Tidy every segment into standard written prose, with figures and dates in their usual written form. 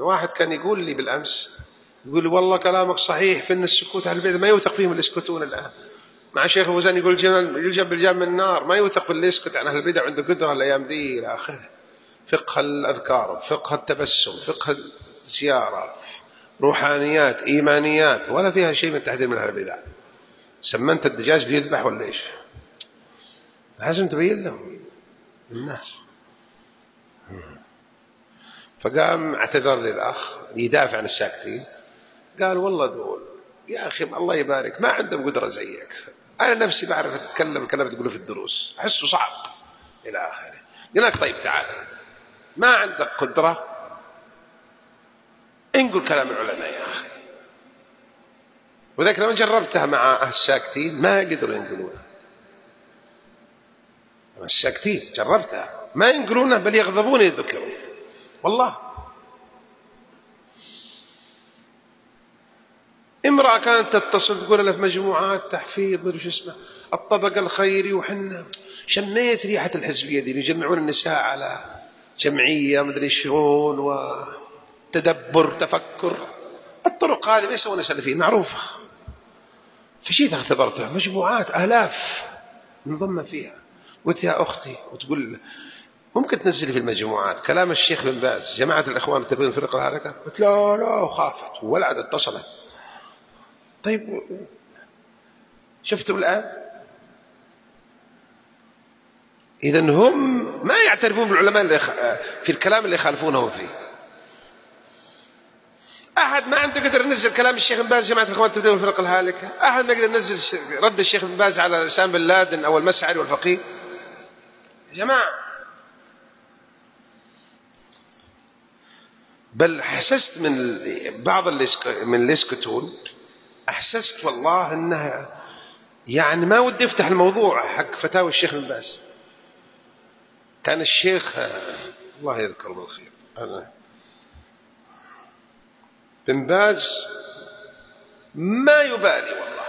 واحد كان يقول لي بالأمس، يقول لي والله كلامك صحيح في أن السكوت عن البدع ما يوثق فيهم اللي يسكتون الآن. مع الشيخ الفوزان يقول يلجم بالجام من النار، ما يوثق في اللي يسكت عن أهل البدع عنده قدرة الأيام ذي إلى آخره. فقه الأذكار، فقه التبسم، فقه الزيارة، روحانيات، إيمانيات، ولا فيها شيء من التحذير من أهل البدع. سمنت الدجاج ليذبح ولا إيش؟ لازم تبين لهم الناس. فقام اعتذر لي الأخ يدافع عن الساكتين، قال والله دول يا أخي الله يبارك ما عندهم قدرة زيك، أنا نفسي بعرف أتكلم كلام تقوله في الدروس أحسه صعب إلى آخره. قلنا لك طيب تعال، ما عندك قدرة انقل كلام العلماء يا أخي. وذلك لما جربتها مع الساكتين ما قدروا ينقلونها، الساكتين جربتها ما ينقلونها بل يغضبون يذكرون والله. امرأة كانت تتصل تقول لها في مجموعات تحفيظ مدري شو اسمه الطبق الخيري، وحنا شميت ريحة الحزبية دي يجمعون النساء على جمعية مدري شلون وتدبر تفكر. الطرق هذه ما يسوون سلفيين معروفة. فجيت اختبرتها مجموعات آلاف منضمة فيها. قلت يا أختي، وتقول ممكن تنزلي في المجموعات كلام الشيخ بن باز جماعة الإخوان تبين فرق الحركة؟ قلت لا لا، وخافت وولعت اتصلت. طيب شفتوا الآن؟ إذن هم ما يعترفون بالعلماء اللي في الكلام اللي يخالفونهم فيه. أحد ما عنده قدر ينزل كلام الشيخ بن باز جماعة الإخوان تبين الفرق الهالكة، أحد ما يقدر ينزل رد الشيخ بن باز على لسان بن لادن أو المسعري والفقيه. يا جماعة، بل حسست من بعض اللي يسكتون، أحسست والله أنها يعني ما ودي يفتح الموضوع حق فتاوى الشيخ بن باز. كان الشيخ الله يذكره بالخير بن باز ما يبالي والله،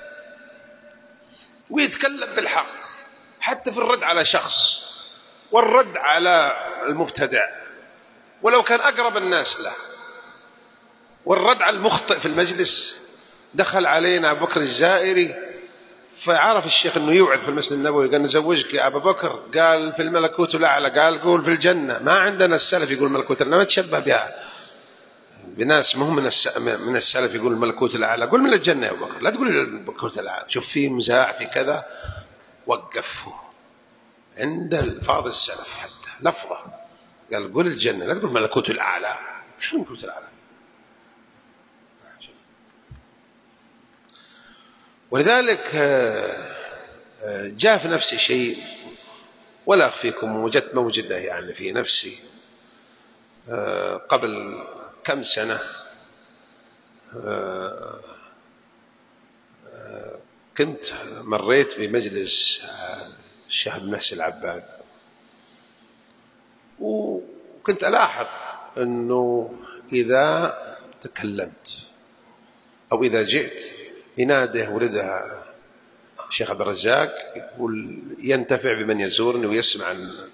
ويتكلم بالحق حتى في الرد على شخص والرد على المبتدع ولو كان أقرب الناس له، والرد على المخطئ في المجلس. دخل علينا أبو بكر الزائري فعرف الشيخ أنه يوعد في المسجد النبوي، قال نزوجك يا أبا بكر، قال في الملكوت الأعلى، قال قول في الجنة. ما عندنا السلف يقول الملكوت الأعلى، ما تشبه بها بناس مهم من السلف يقول الملكوت الأعلى، قول من الجنة يا أبو بكر، لا تقول الملكوت الأعلى. شوف فيه مزاع في كذا، وقفه عند الفاظ السلف حتى لفظة، قال قول الجنة لا تقول الملكوت الأعلى. شو الملكوت الأعلى؟ ولذلك جاء في نفسي شيء ولا أخفيكم، وجدت موجدة يعني في نفسي قبل كم سنة. كنت مريت بمجلس الشيخ بن محسن العباد، وكنت ألاحظ أنه إذا تكلمت أو إذا جئت يناده ولدها الشيخ عبد الرزاق يقول ينتفع بمن يزورني ويسمع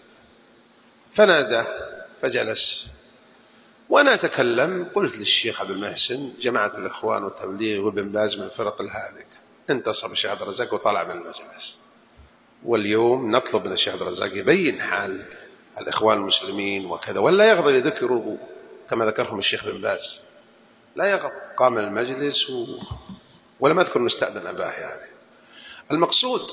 فنادى فجلس، وأنا أتكلم قلت للشيخ عبد المحسن جماعة الإخوان والتبليغ وابن باز من الفرق الهالكة. انتصب الشيخ عبد الرزاق وطلع من المجلس. واليوم نطلب من الشيخ عبد الرزاق يبين حال الإخوان المسلمين وكذا، ولا يغضب يذكروا كما ذكرهم الشيخ بن باز، لا يغضب. قام المجلس ولم أذكر نستأذن أباه. يعني المقصود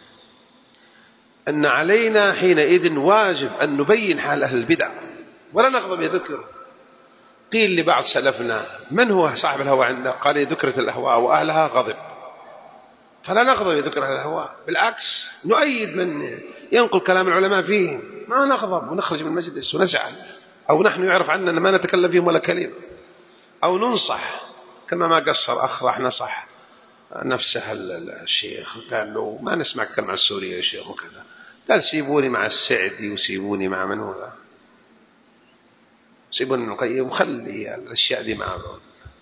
أن علينا حينئذ واجب أن نبين حال أهل البدع ولا نغضب يذكر. قيل لبعض سلفنا من هو صاحب الهوى عندنا؟ قال ذكرت الأهواء وأهلها غضب. فلا نغضب يذكر أهل الهواء، بالعكس نؤيد من ينقل كلام العلماء فيهم، ما نغضب ونخرج من المجلس ونزعل، أو نحن يعرف عننا ما نتكلم فيهم ولا كلمة، أو ننصح كما ما قصر أخ راح نصح نفسه الشيخ، قال له ما نسمع كلام عن سوريا يا شيخ وكذا، قال سيبوني مع السعدي وسيبوني مع من هو، سيبوني ابن القيم وخلي الأشياء دي معهم.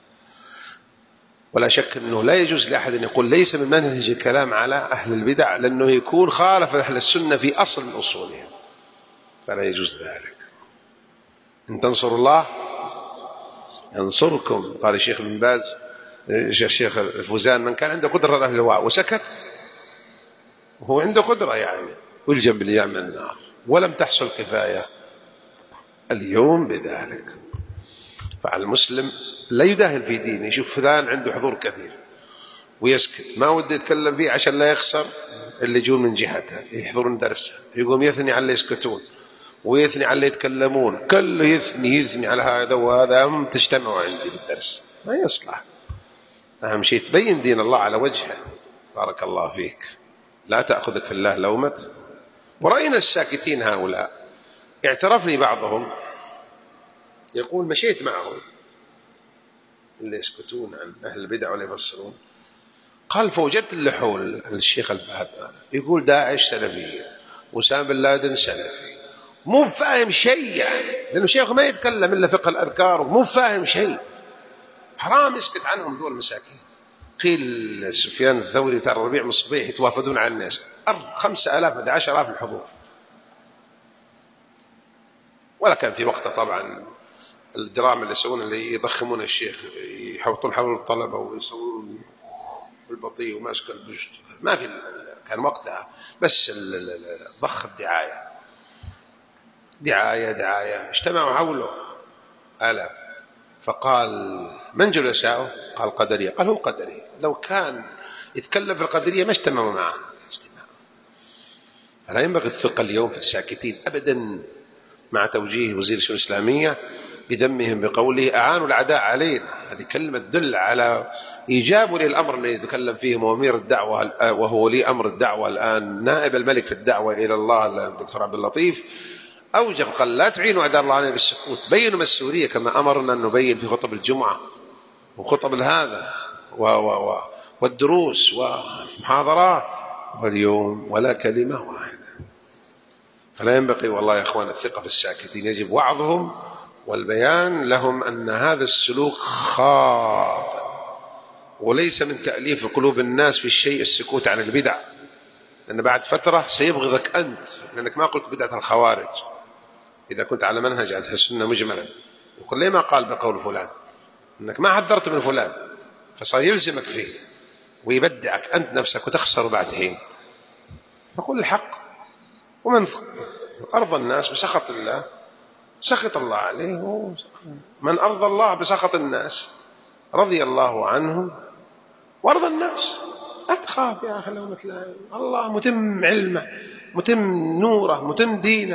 ولا شك أنه لا يجوز لأحد أن يقول ليس من منهج الكلام على أهل البدع، لأنه يكون خالف أهل السنة في أصل من أصولهم، فلا يجوز ذلك. إن تنصروا الله ينصركم. قال الشيخ بن باز الشيخ الفوزان: من كان عنده قدرة على الوعي وسكت وهو عنده قدرة يعني يلجم بالياء من النار، ولم تحصل كفاية اليوم بذلك. فعلى المسلم لا يداهن في دينه، يشوف فلان عنده حضور كثير ويسكت، ما وده يتكلم فيه عشان لا يخسر اللي يجون من جهته يحضرون درسه، يقوم يثني على اللي يسكتون ويثني على اللي يتكلمون، كله يثني على هذا وهذا، هم تجتمعوا عندي في الدرس، ما يصلح. أهم شيء تبين دين الله على وجهه. بارك الله فيك. لا تأخذك في الله لومة. ورأينا الساكتين هؤلاء، اعترف لي بعضهم يقول: مشيت معهم اللي يسكتون عن أهل البدع ولا يفسرون، قال: فوجدت اللي حول الشيخ الفهد يقول داعش سلفي وأسامة بن لادن سلفي، مو فاهم شيء يعني، لأنه شيخ ما يتكلم إلا فقه الأذكار ومو فاهم شيء، حرام يسكت عنهم دول المساكين. قيل سفيان الثوري ترى الربيع من الصبيح يتوافدون على الناس 5000 10,000 الحضور، ولا كان في وقته طبعا الدراما اللي يسوون اللي يضخمون الشيخ، يحوطون حول الطلبة ويسوون بالبطيء وماسك البشت، ما في كان وقتها، بس ضخ الدعاية دعاية اجتمعوا حوله آلاف. فقال: من جلساؤه؟ قال: قدرية. قال: هو قدري، لو كان يتكلم في القدرية ما اجتمعوا معه. فلا ينبغي الثقة اليوم في الساكتين أبدا، مع توجيه وزير الشؤون الإسلامية بذمهم بقوله أعانوا العداء علينا. هذه كلمة تدل على إيجاب ولي الأمر الذي يتكلم فيه وأمير الدعوة وهو ولي أمر الدعوة الآن، نائب الملك في الدعوة إلى الله الدكتور عبد اللطيف، أوجب قال: لا تعينوا أعداء الله علينا بالسكوت، بينوا مسؤولية كما أمرنا أن نبين في خطب الجمعة وخطب هذا والدروس والمحاضرات، واليوم ولا كلمة واحدة. فلا ينبغي والله يا أخوان الثقة في الساكتين، يجب وعظهم والبيان لهم أن هذا السلوك خاطئ، وليس من تأليف قلوب الناس في الشيء السكوت عن البدع، لأن بعد فترة سيبغضك أنت، لأنك ما قلت بدعة الخوارج إذا كنت على منهج على السنة مجملا، يقول ليه ما قال بقول فلان، أنك ما حذرت من فلان، فصار يلزمك فيه ويبدعك أنت نفسك وتخسر بعد حين. فقل الحق، ومن أرضى الناس بسخط الله سخط الله عليه، من أرضى الله بسخط الناس رضي الله عنهم وأرضى الناس. لا تخاف يا أخي لومة لائم، الله متم علمه متم نوره متم دينه.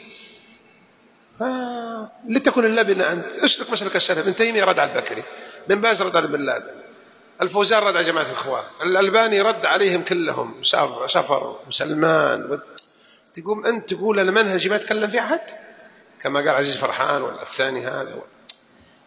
لتكن اللبنة أنت، اسلك مسلك السلف. ابن تيمية رد على البكري، بن باز رد على بن لادن، الفوزان رد على جماعة الإخوان، الألباني رد عليهم كلهم، سفر وسلمان. تقوم أنت تقول أنا منهجي ما أتكلم في أحد، كما قال عزيز فرحان ولا الثاني هذا